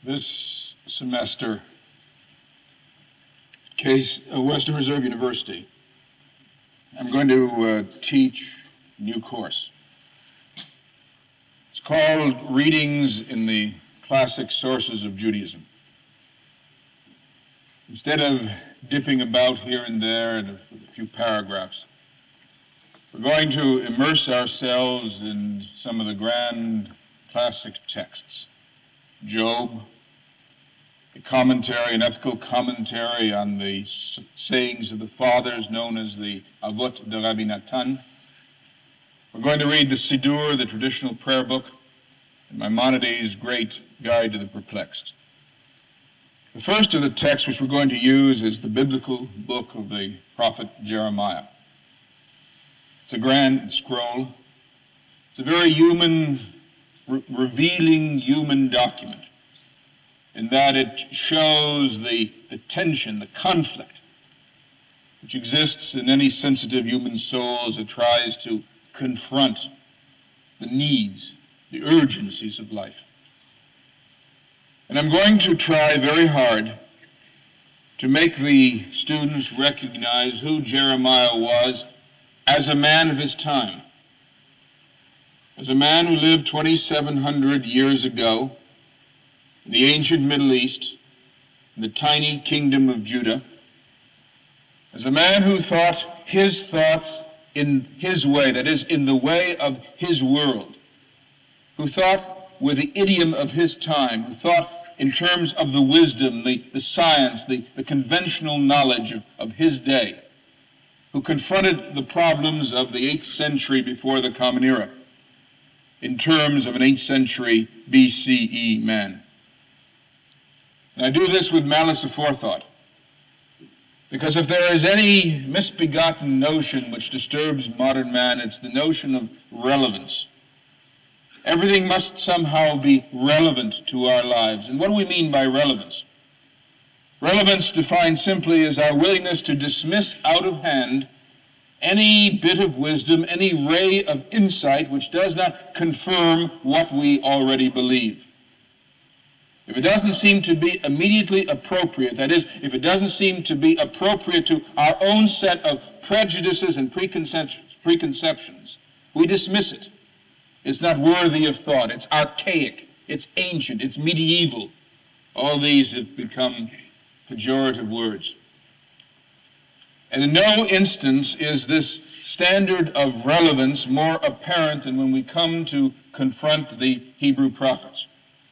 This semester, Western Reserve University, I'm going to teach a new course. It's called Readings in the Classic Sources of Judaism. Instead of dipping about here and there in a few paragraphs, we're going to immerse ourselves in some of the grand classic texts. Job, a commentary, an ethical commentary on the sayings of the fathers known as the Avot de Rabbi Natan. We're going to read the Siddur, the traditional prayer book, and Maimonides' great Guide to the Perplexed. The first of the texts which we're going to use is the biblical book of the prophet Jeremiah. It's a grand scroll. It's a very human, revealing human document in that it shows the tension, the conflict which exists in any sensitive human soul as it tries to confront the needs, the urgencies of life. And I'm going to try very hard to make the students recognize who Jeremiah was as a man of his time, as a man who lived 2,700 years ago in the ancient Middle East, in the tiny kingdom of Judah, as a man who thought his thoughts in his way, that is, in the way of his world, who thought with the idiom of his time, who thought in terms of the wisdom, the science, the conventional knowledge of his day, who confronted the problems of the 8th century before the Common Era in terms of an 8th century BCE man. And I do this with malice aforethought, because if there is any misbegotten notion which disturbs modern man, it's the notion of relevance. Everything must somehow be relevant to our lives. And what do we mean by relevance? Relevance, defined simply, is our willingness to dismiss out of hand any bit of wisdom, any ray of insight which does not confirm what we already believe. If it doesn't seem to be immediately appropriate, that is, if it doesn't seem to be appropriate to our own set of prejudices and preconceptions, we dismiss it. It's not worthy of thought. It's archaic. It's ancient. It's medieval. All these have become pejorative words. And in no instance is this standard of relevance more apparent than when we come to confront the Hebrew prophets.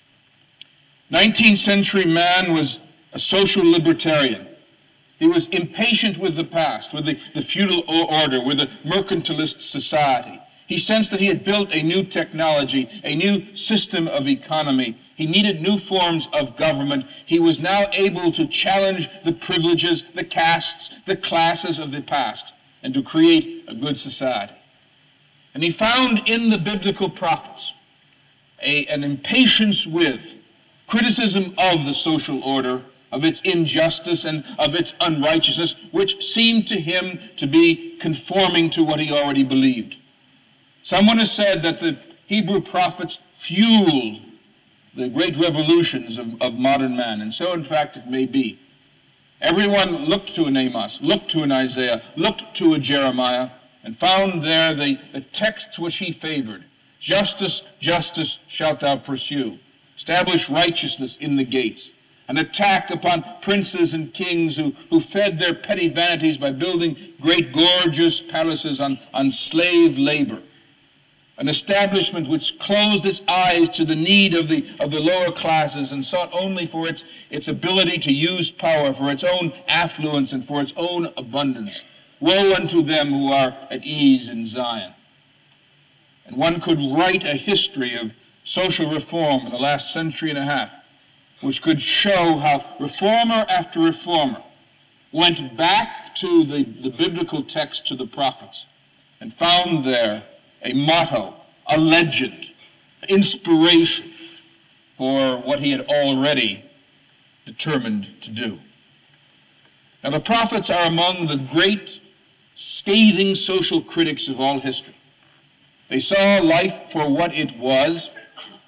19th century man was a social libertarian. He was impatient with the past, with the feudal order, with the mercantilist society. He sensed that he had built a new technology, a new system of economy. He needed new forms of government. He was now able to challenge the privileges, the castes, the classes of the past, and to create a good society. And he found in the biblical prophets an impatience with, criticism of the social order, of its injustice and of its unrighteousness, which seemed to him to be conforming to what he already believed. Someone has said that the Hebrew prophets fueled the great revolutions of modern man, and so in fact it may be. Everyone looked to an Amos, looked to an Isaiah, looked to a Jeremiah, and found there the texts which he favored. Justice, justice shalt thou pursue. Establish righteousness in the gates. An attack upon princes and kings who fed their petty vanities by building great gorgeous palaces on slave labor. An establishment which closed its eyes to the need of the lower classes and sought only for its ability to use power, for its own affluence and for its own abundance. Woe unto them who are at ease in Zion. And one could write a history of social reform in the last century and a half, which could show how reformer after reformer went back to the biblical text, to the prophets, and found there a motto, a legend, inspiration for what he had already determined to do. Now, the prophets are among the great, scathing social critics of all history. They saw life for what it was,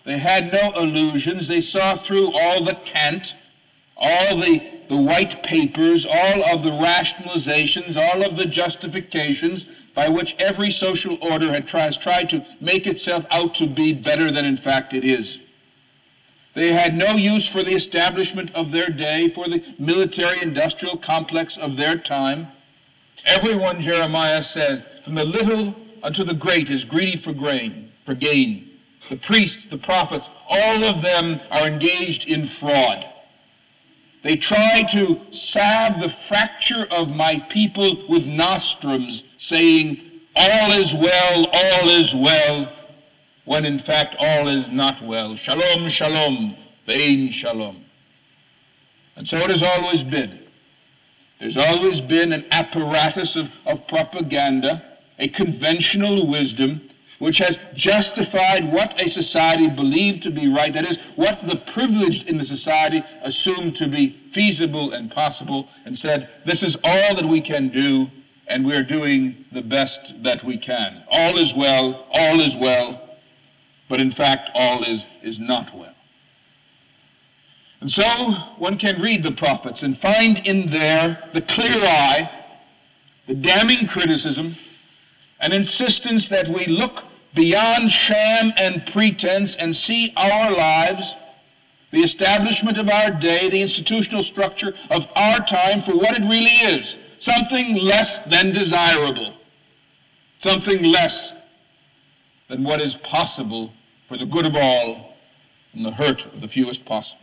They had no illusions. They saw through all the cant, all the white papers, all of the rationalizations, all of the justifications by which every social order has tried to make itself out to be better than in fact it is. They had no use for the establishment of their day, for the military-industrial complex of their time. Everyone, Jeremiah said, from the little unto the great is greedy for gain. The priests, the prophets, all of them are engaged in fraud. They try to salve the fracture of my people with nostrums, saying, all is well, when in fact all is not well. Shalom, shalom, vein shalom. And so it has always been. There's always been an apparatus of propaganda, a conventional wisdom, which has justified what a society believed to be right, that is, what the privileged in the society assumed to be feasible and possible, and said, this is all that we can do, and we're doing the best that we can. All is well, but in fact all is not well. And so one can read the prophets and find in there the clear eye, the damning criticism, an insistence that we look beyond sham and pretense and see our lives, the establishment of our day, the institutional structure of our time for what it really is, something less than desirable, something less than what is possible for the good of all and the hurt of the fewest possible.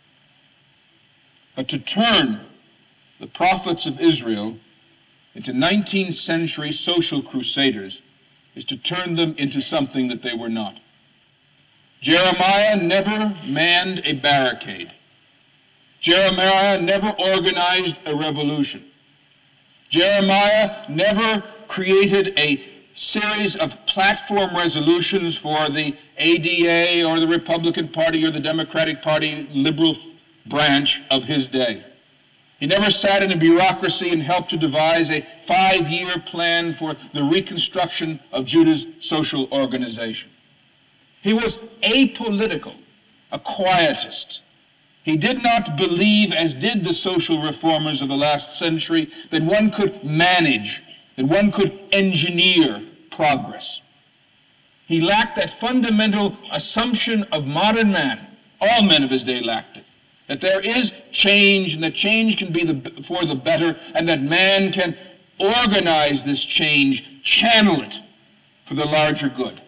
But to turn the prophets of Israel into 19th century social crusaders is to turn them into something that they were not. Jeremiah never manned a barricade. Jeremiah never organized a revolution. Jeremiah never created a series of platform resolutions for the ADA or the Republican Party or the Democratic Party liberal branch of his day. He never sat in a bureaucracy and helped to devise a 5-year plan for the reconstruction of Judah's social organization. He was apolitical, a quietist. He did not believe, as did the social reformers of the last century, that one could manage, that one could engineer progress. He lacked that fundamental assumption of modern man. All men of his day lacked it. That there is change, and that change can be for the better, and that man can organize this change, channel it for the larger good.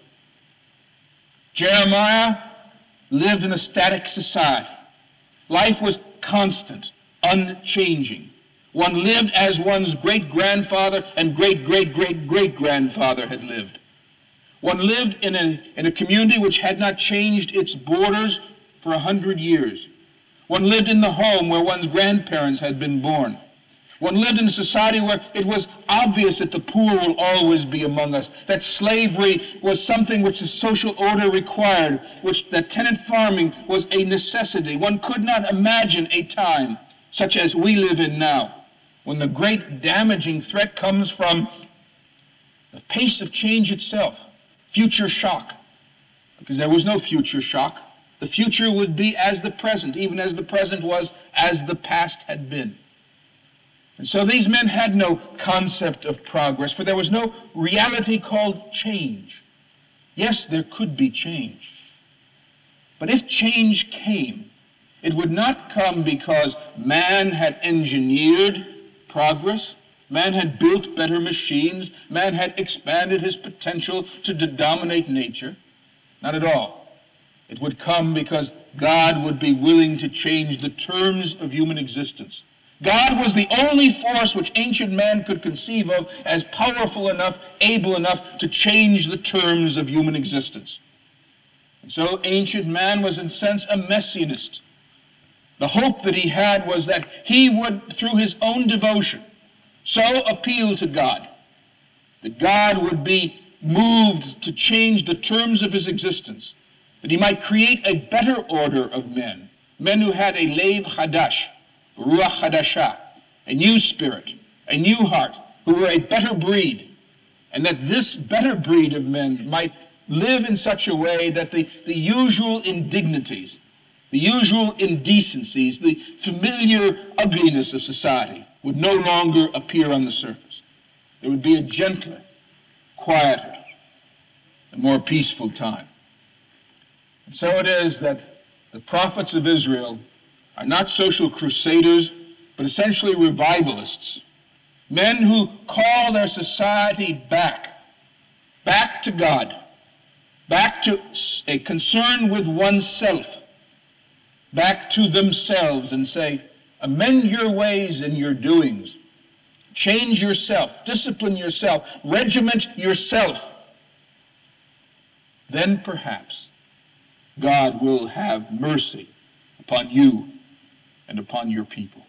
Jeremiah lived in a static society. Life was constant, unchanging. One lived as one's great-grandfather and great-great-great-great-grandfather had lived. One lived in a community which had not changed its borders for 100 years. One lived in the home where one's grandparents had been born. One lived in a society where it was obvious that the poor will always be among us, that slavery was something which the social order required, that tenant farming was a necessity. One could not imagine a time such as we live in now, when the great damaging threat comes from the pace of change itself, future shock, because there was no future shock. The future would be as the present, even as the present was as the past had been. And so these men had no concept of progress, for there was no reality called change. Yes, there could be change. But if change came, it would not come because man had engineered progress, man had built better machines, man had expanded his potential to dominate nature. Not at all. It would come because God would be willing to change the terms of human existence. God was the only force which ancient man could conceive of as powerful enough, able enough to change the terms of human existence. And so ancient man was in a sense a messianist. The hope that he had was that he would, through his own devotion, so appeal to God, that God would be moved to change the terms of his existence, that he might create a better order of men who had a lev chadash, ruach chadashah, a new spirit, a new heart, who were a better breed, and that this better breed of men might live in such a way that the usual indignities, the usual indecencies, the familiar ugliness of society would no longer appear on the surface. There would be a gentler, quieter, and more peaceful time. And so it is that the prophets of Israel are not social crusaders, but essentially revivalists, men who call their society back to God, back to a concern with oneself, back to themselves, and say, amend your ways and your doings. Change yourself, discipline yourself, regiment yourself. Then perhaps God will have mercy upon you and upon your people.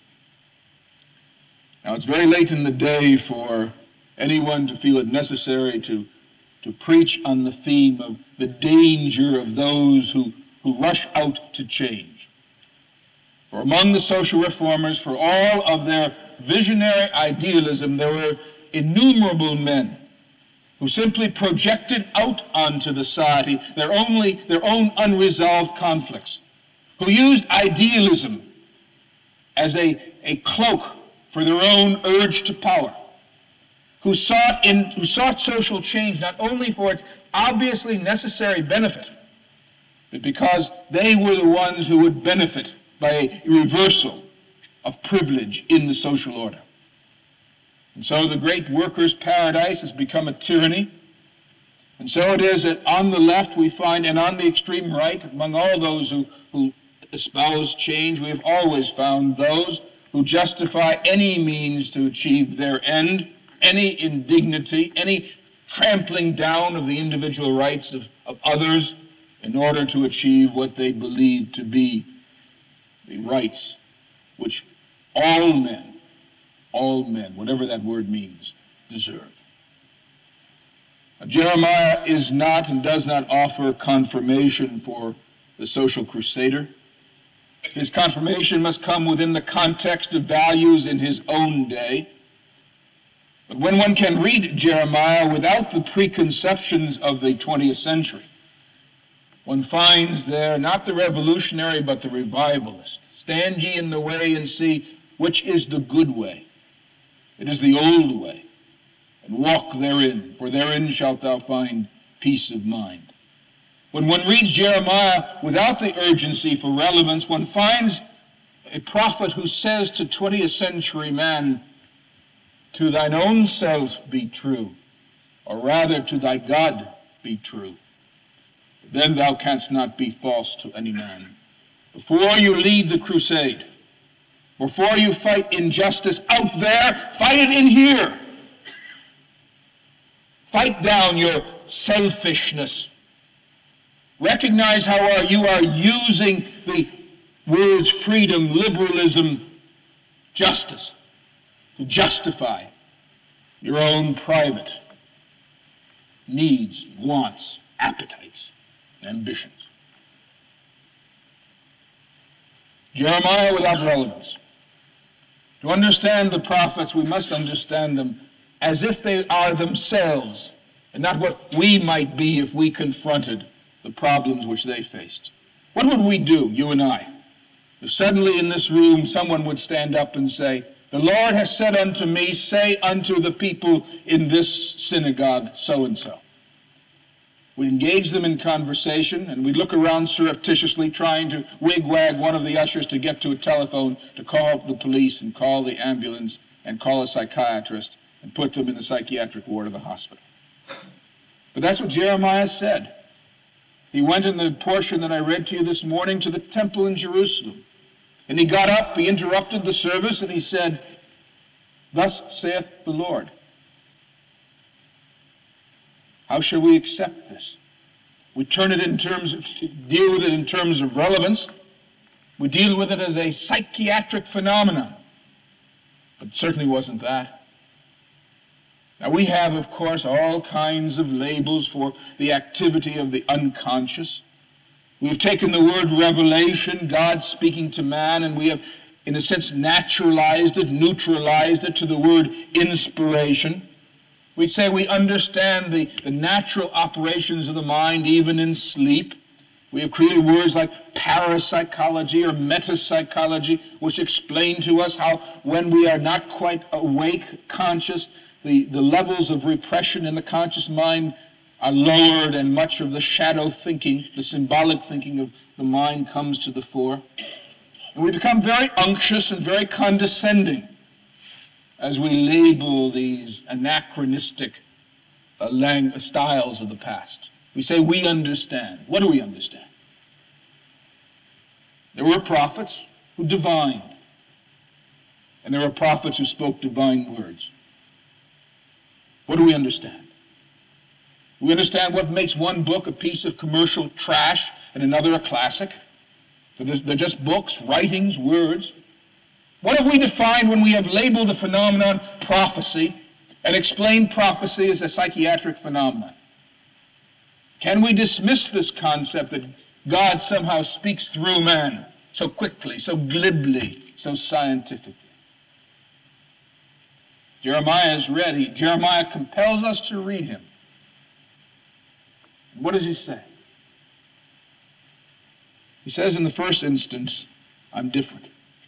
Now, it's very late in the day for anyone to feel it necessary to preach on the theme of the danger of those who rush out to change. For among the social reformers, for all of their visionary idealism, there were innumerable men who simply projected out onto the society their own unresolved conflicts, who used idealism as a cloak for their own urge to power, who sought social change not only for its obviously necessary benefit, but because they were the ones who would benefit by a reversal of privilege in the social order. And so the great workers' paradise has become a tyranny. And so it is that on the left we find, and on the extreme right, among all those who espouse change, we have always found those who justify any means to achieve their end, any indignity, any trampling down of the individual rights of others in order to achieve what they believe to be the rights which all men, whatever that word means, deserve. Now, Jeremiah is not and does not offer confirmation for the social crusader. His confirmation must come within the context of values in his own day. But when one can read Jeremiah without the preconceptions of the 20th century, one finds there not the revolutionary but the revivalist. Stand ye in the way and see which is the good way. It is the old way. And walk therein, for therein shalt thou find peace of mind. When one reads Jeremiah without the urgency for relevance, one finds a prophet who says to 20th century man, to thine own self be true, or rather to thy God be true. Then thou canst not be false to any man. Before you lead the crusade, before you fight injustice out there, fight it in here. Fight down your selfishness. Recognize how you are using the words freedom, liberalism, justice to justify your own private needs, wants, appetites, and ambitions. Jeremiah without relevance. To understand the prophets, we must understand them as if they are themselves, and not what we might be if we confronted the problems which they faced. What would we do, you and I, if suddenly in this room someone would stand up and say, the Lord has said unto me, say unto the people in this synagogue so-and-so. We'd engage them in conversation, and we'd look around surreptitiously trying to wig-wag one of the ushers to get to a telephone to call the police and call the ambulance and call a psychiatrist and put them in the psychiatric ward of the hospital. But that's what Jeremiah said. He went in the portion that I read to you this morning to the temple in Jerusalem. And he got up, he interrupted the service, and he said, thus saith the Lord. How shall we accept this? We turn it deal with it in terms of relevance. We deal with it as a psychiatric phenomenon. But it certainly wasn't that. Now we have, of course, all kinds of labels for the activity of the unconscious. We've taken the word revelation, God speaking to man, and we have, in a sense, naturalized it, neutralized it to the word inspiration. We say we understand the natural operations of the mind even in sleep. We have created words like parapsychology or metapsychology, which explain to us how when we are not quite awake, conscious, the levels of repression in the conscious mind are lowered and much of the shadow thinking, the symbolic thinking of the mind comes to the fore. And we become very unctuous and very condescending as we label these anachronistic styles of the past. We say we understand. What do we understand? There were prophets who divined, and there were prophets who spoke divine words. What do we understand? We understand what makes one book a piece of commercial trash and another a classic. They're just books, writings, words. What have we defined when we have labeled the phenomenon prophecy and explained prophecy as a psychiatric phenomenon? Can we dismiss this concept that God somehow speaks through man so quickly, so glibly, so scientifically? Jeremiah is ready. Jeremiah compels us to read him. What does he say? He says in the first instance, I'm different.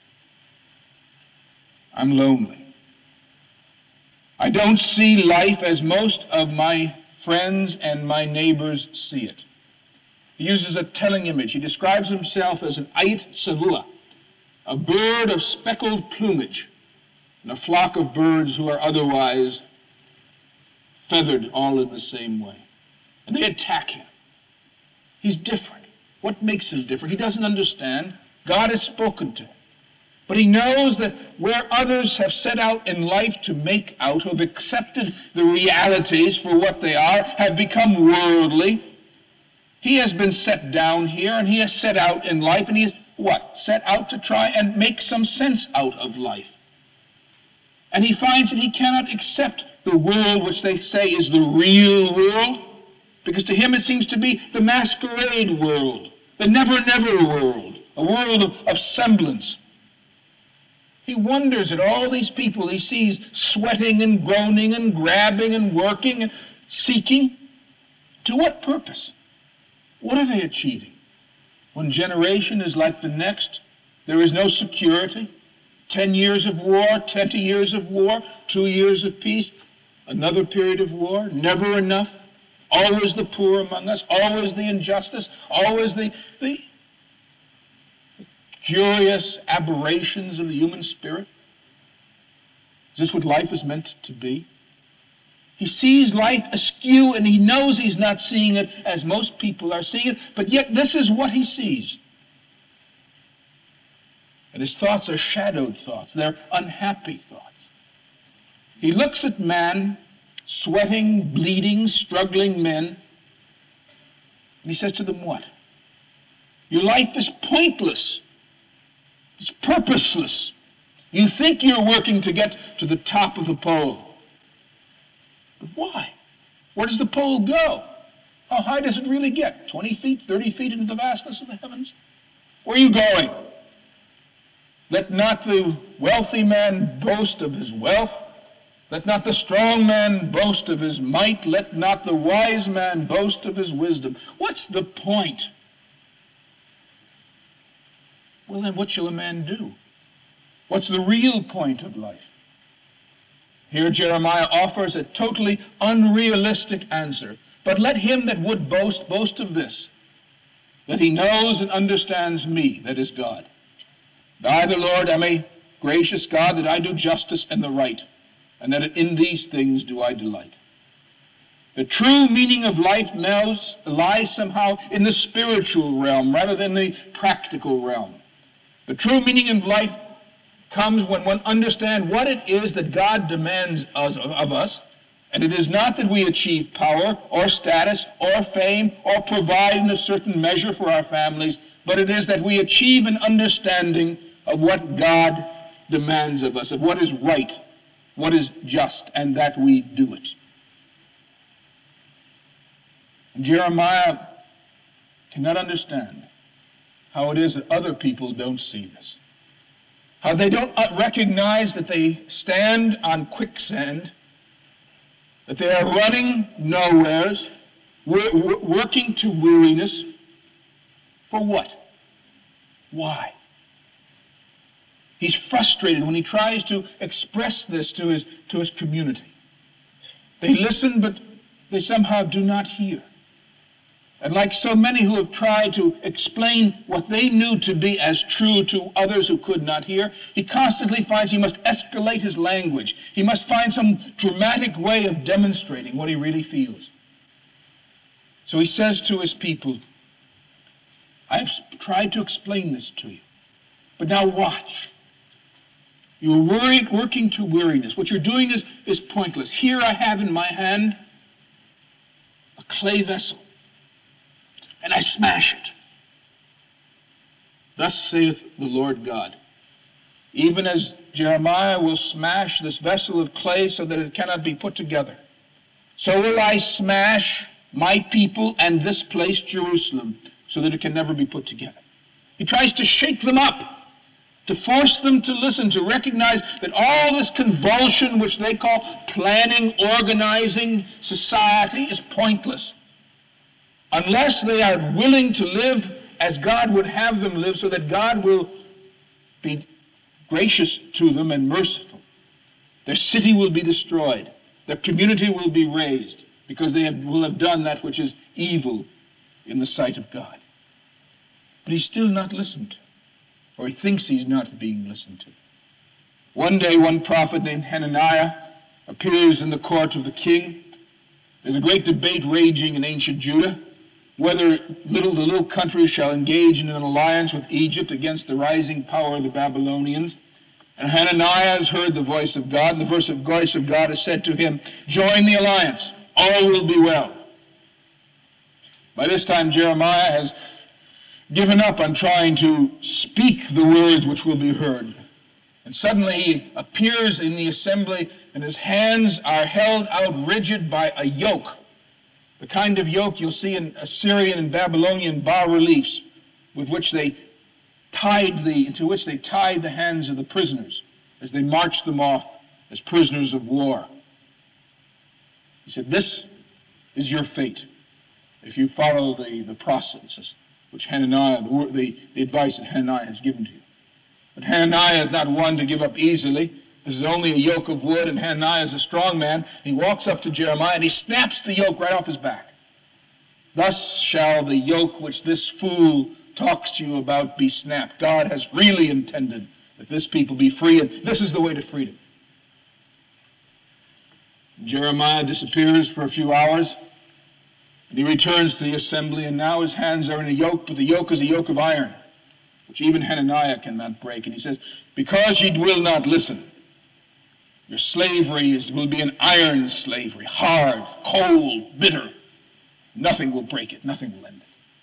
I'm lonely. I don't see life as most of my friends and my neighbors see it. He uses a telling image. He describes himself as an ait savua, a bird of speckled plumage, and a flock of birds who are otherwise feathered all in the same way. And they attack him. He's different. What makes him different? He doesn't understand. God has spoken to him. But he knows that where others have set out in life to make out, who have accepted the realities for what they are, have become worldly, he has been set down here, and he has set out in life, and he is, set out to try and make some sense out of life. And he finds that he cannot accept the world which they say is the real world, because to him it seems to be the masquerade world, the never-never world, a world of semblance. He wonders at all these people he sees sweating and groaning and grabbing and working and seeking. To what purpose? What are they achieving? One generation is like the next. There is no security. 10 years of war, 20 years of war, 2 years of peace, another period of war, never enough. Always the poor among us, always the injustice, always the curious aberrations of the human spirit. Is this what life is meant to be? He sees life askew, and he knows he's not seeing it as most people are seeing it, but yet this is what he sees. And his thoughts are shadowed thoughts. They're unhappy thoughts. He looks at man, sweating, bleeding, struggling men, and he says to them, what? Your life is pointless. It's purposeless. You think you're working to get to the top of the pole. But why? Where does the pole go? How high does it really get? 20 feet, 30 feet into the vastness of the heavens? Where are you going? Let not the wealthy man boast of his wealth. Let not the strong man boast of his might. Let not the wise man boast of his wisdom. What's the point? Well, then what shall a man do? What's the real point of life? Here Jeremiah offers a totally unrealistic answer. But let him that would boast, boast of this, that he knows and understands me, that is God. I, the Lord, am a gracious God, that I do justice and the right, and that in these things do I delight. The true meaning of life lies somehow in the spiritual realm rather than the practical realm. The true meaning of life comes when one understands what it is that God demands of us, and it is not that we achieve power or status or fame or provide in a certain measure for our families, but it is that we achieve an understanding of what God demands of us, of what is right, what is just, and that we do it. Jeremiah cannot understand how it is that other people don't see this. How they don't recognize that they stand on quicksand that they are running nowheres, working to weariness. For what? Why? He's frustrated when he tries to express this to his community. They listen, but they somehow do not hear. And like so many who have tried to explain what they knew to be as true to others who could not hear, he constantly finds he must escalate his language. He must find some dramatic way of demonstrating what he really feels. So he says to his people, I've tried to explain this to you, but now watch. You're working to weariness. What you're doing is pointless. Here I have in my hand a clay vessel, and I smash it. Thus saith the Lord God, even as Jeremiah will smash this vessel of clay so that it cannot be put together, so will I smash my people and this place, Jerusalem, so that it can never be put together. He tries to shake them up, to force them to listen, to recognize that all this convulsion, which they call planning, organizing society, is pointless unless they are willing to live as God would have them live, so that God will be gracious to them and merciful. Their city will be destroyed. Their community will be raised, because they will have done that which is evil in the sight of God. But he's still not listened to, or he thinks he's not being listened to. One day, one prophet named Hananiah appears in the court of the king. There's a great debate raging in ancient Judah, whether the little country shall engage in an alliance with Egypt against the rising power of the Babylonians. And Hananiah has heard the voice of God, and the voice of God has said to him, join the alliance, all will be well. By this time, Jeremiah has given up on trying to speak the words which will be heard. And suddenly he appears in the assembly, and his hands are held out rigid by a yoke, the kind of yoke you'll see in Assyrian and Babylonian bas-reliefs, with which they into which they tied the hands of the prisoners as they marched them off as prisoners of war. He said, this is your fate if you follow the processes which Hananiah, the advice that Hananiah has given to you. But Hananiah is not one to give up easily. This is only a yoke of wood, and Hananiah is a strong man. He walks up to Jeremiah, and he snaps the yoke right off his back. Thus shall the yoke which this fool talks to you about be snapped. God has really intended that this people be free, and this is the way to freedom. Jeremiah disappears for a few hours, and he returns to the assembly, and now his hands are in a yoke, but the yoke is a yoke of iron, which even Hananiah cannot break. And he says, because ye will not listen, your slavery will be an iron slavery, hard, cold, bitter. Nothing will break it, nothing will end it.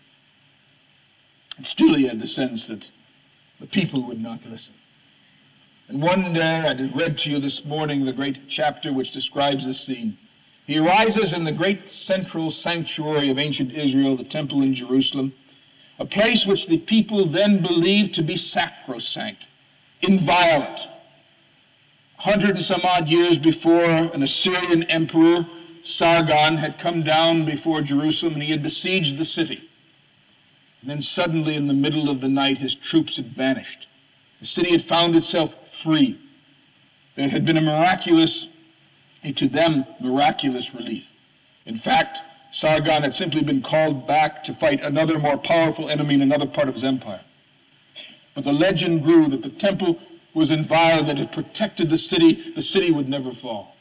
And still he had the sense that the people would not listen. And one day, I read to you this morning the great chapter which describes this scene. He arises in the great central sanctuary of ancient Israel, the temple in Jerusalem, a place which the people then believed to be sacrosanct, inviolate. 100 and some odd years before, an Assyrian emperor, Sargon, had come down before Jerusalem, and he had besieged the city. And then suddenly, in the middle of the night, his troops had vanished. The city had found itself free. There had been to them, miraculous relief. In fact, Sargon had simply been called back to fight another more powerful enemy in another part of his empire. But the legend grew that the temple was inviolate, that it protected the city would never fall.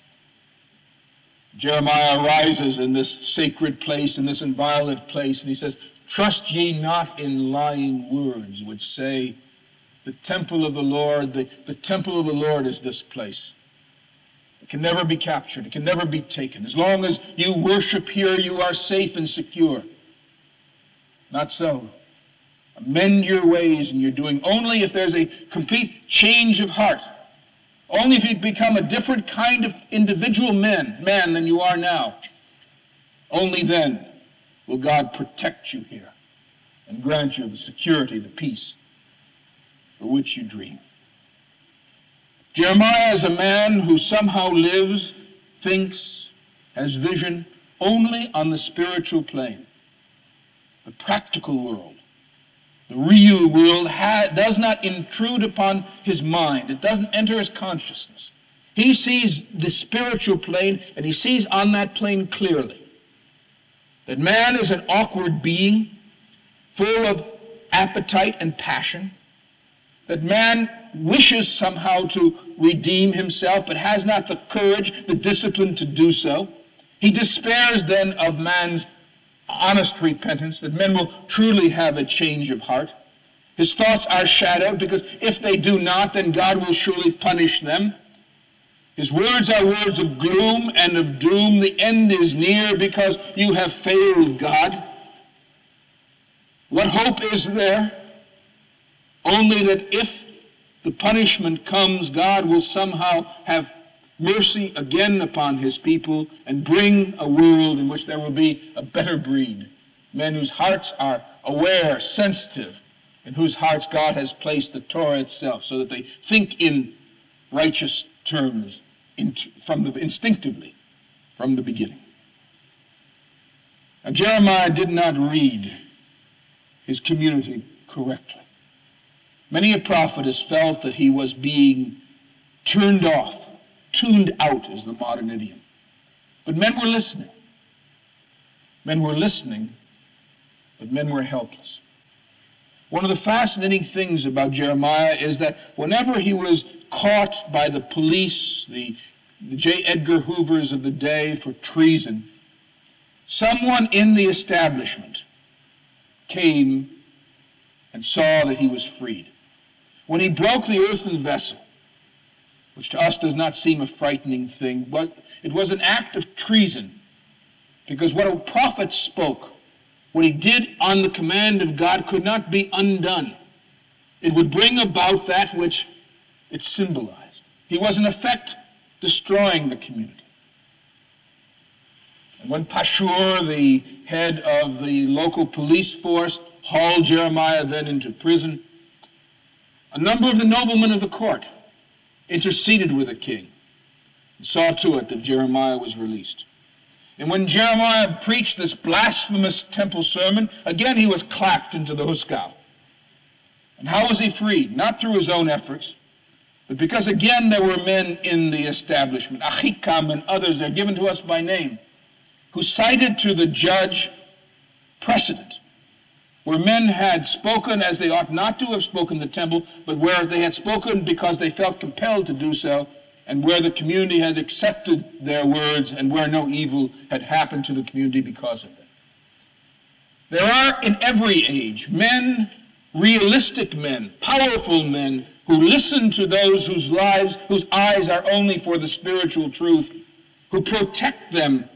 Jeremiah arises in this sacred place, in this inviolate place, and he says, trust ye not in lying words, which say, the temple of the Lord, the temple of the Lord is this place. It can never be captured. It can never be taken. As long as you worship here, you are safe and secure. Not so. Amend your ways in your doing only if there's a complete change of heart. Only if you become a different kind of individual man than you are now. Only then will God protect you here and grant you the security, the peace for which you dream. Jeremiah is a man who somehow lives, thinks, has vision only on the spiritual plane. The practical world, the real world, does not intrude upon his mind. It doesn't enter his consciousness. He sees the spiritual plane, and he sees on that plane clearly that man is an awkward being, full of appetite and passion, that man wishes somehow to redeem himself, but has not the courage, the discipline to do so. He despairs then of man's honest repentance, that men will truly have a change of heart. His thoughts are shadowed, because if they do not, then God will surely punish them. His words are words of gloom and of doom. The end is near because you have failed God. What hope is there? Only that if the punishment comes, God will somehow have mercy again upon his people and bring a world in which there will be a better breed, men whose hearts are aware, sensitive, in whose hearts God has placed the Torah itself, so that they think in righteous terms instinctively from the beginning. Now, Jeremiah did not read his community correctly. Many a prophet has felt that he was being turned off, tuned out is the modern idiom. But men were listening. Men were listening, but men were helpless. One of the fascinating things about Jeremiah is that whenever he was caught by the police, the J. Edgar Hoovers of the day for treason, someone in the establishment came and saw that he was freed. When he broke the earthen vessel, which to us does not seem a frightening thing, but it was an act of treason, because what a prophet spoke, what he did on the command of God, could not be undone. It would bring about that which it symbolized. He was in effect destroying the community. And when Pashur, the head of the local police force, hauled Jeremiah then into prison, a number of the noblemen of the court interceded with the king and saw to it that Jeremiah was released. And when Jeremiah preached this blasphemous temple sermon, again he was clapped into the huskah. And how was he freed? Not through his own efforts, but because again there were men in the establishment, Achikam and others, they're given to us by name, who cited to the judge precedent, where men had spoken as they ought not to have spoken in the temple, but where they had spoken because they felt compelled to do so, and where the community had accepted their words, and where no evil had happened to the community because of them. There are in every age men, realistic men, powerful men, who listen to those whose eyes are only for the spiritual truth, who protect them,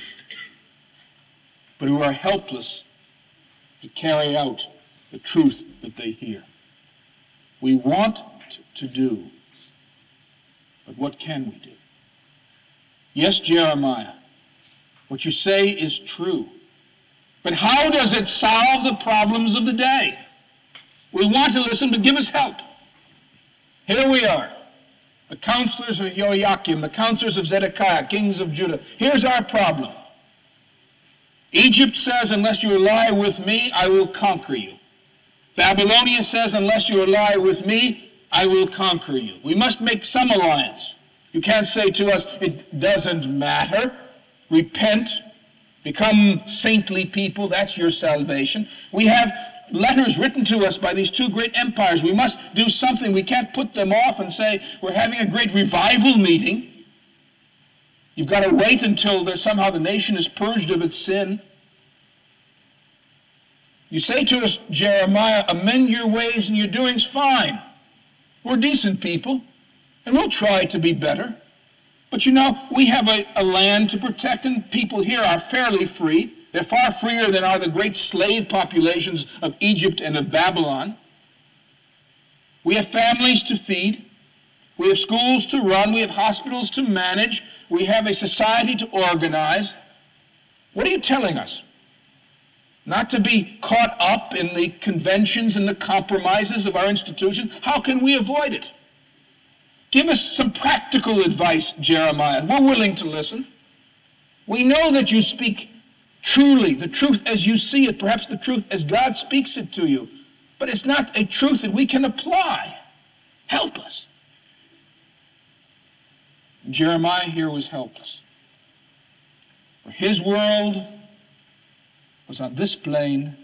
but who are helpless to carry out the truth that they hear. We want to do, but what can we do? Yes, Jeremiah, what you say is true, but how does it solve the problems of the day? We want to listen, but give us help. Here we are, the counselors of Joachim, the counselors of Zedekiah, kings of Judah. Here's our problem. Egypt says, unless you ally with me, I will conquer you. Babylonia says, unless you ally with me, I will conquer you. We must make some alliance. You can't say to us, it doesn't matter. Repent, become saintly people, that's your salvation. We have letters written to us by these two great empires. We must do something. We can't put them off and say, we're having a great revival meeting. You've got to wait until somehow the nation is purged of its sin. You say to us, Jeremiah, amend your ways and your doings, fine. We're decent people, and we'll try to be better. But we have a land to protect, and people here are fairly free. They're far freer than are the great slave populations of Egypt and of Babylon. We have families to feed. We have schools to run. We have hospitals to manage. We have a society to organize. What are you telling us? Not to be caught up in the conventions and the compromises of our institutions? How can we avoid it? Give us some practical advice, Jeremiah. We're willing to listen. We know that you speak truly, the truth as you see it, perhaps the truth as God speaks it to you. But it's not a truth that we can apply. Help us. Jeremiah here was helpless. For his world was on this plane.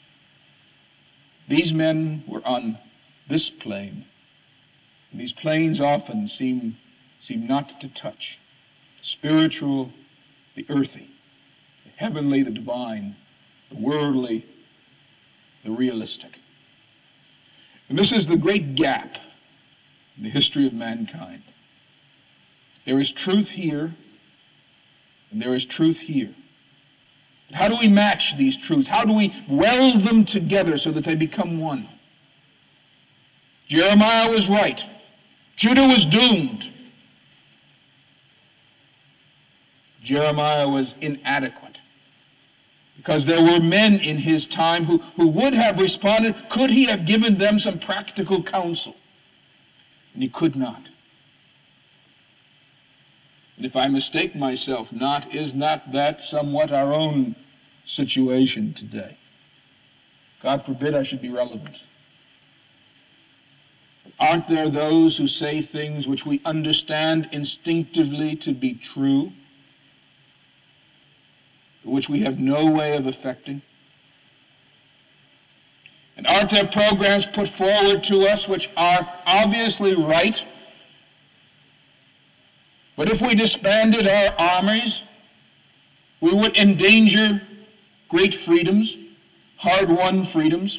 These men were on this plane. And these planes often seem not to touch. The spiritual, the earthy, the heavenly, the divine, the worldly, the realistic. And this is the great gap in the history of mankind. There is truth here, and there is truth here. How do we match these truths? How do we weld them together so that they become one? Jeremiah was right. Judah was doomed. Jeremiah was inadequate because there were men in his time who would have responded. Could he have given them some practical counsel? And he could not. And if I mistake myself not, is not that somewhat our own situation today? God forbid I should be relevant. Aren't there those who say things which we understand instinctively to be true, which we have no way of affecting? And aren't there programs put forward to us which are obviously right? But if we disbanded our armies, we would endanger great freedoms, hard-won freedoms.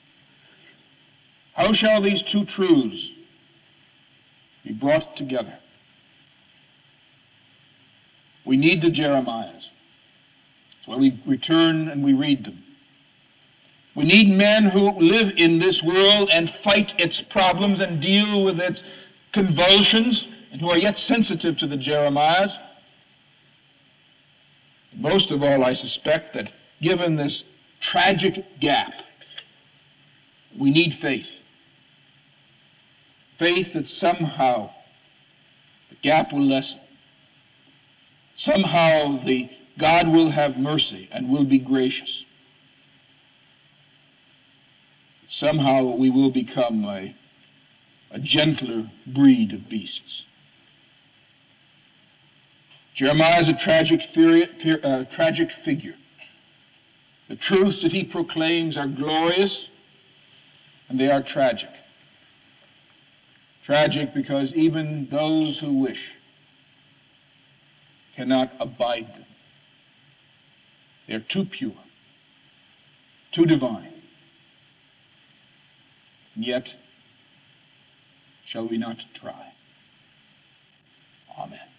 How shall these two truths be brought together? We need the Jeremiahs. That's why we return and we read them. We need men who live in this world and fight its problems and deal with its convulsions, and who are yet sensitive to the Jeremiahs. Most of all, I suspect that given this tragic gap, we need faith. Faith that somehow the gap will lessen. Somehow God will have mercy and will be gracious. Somehow we will become a gentler breed of beasts. Jeremiah is a tragic figure. The truths that he proclaims are glorious, and they are tragic. Tragic because even those who wish cannot abide them. They are too pure, too divine. And yet, shall we not try? Amen.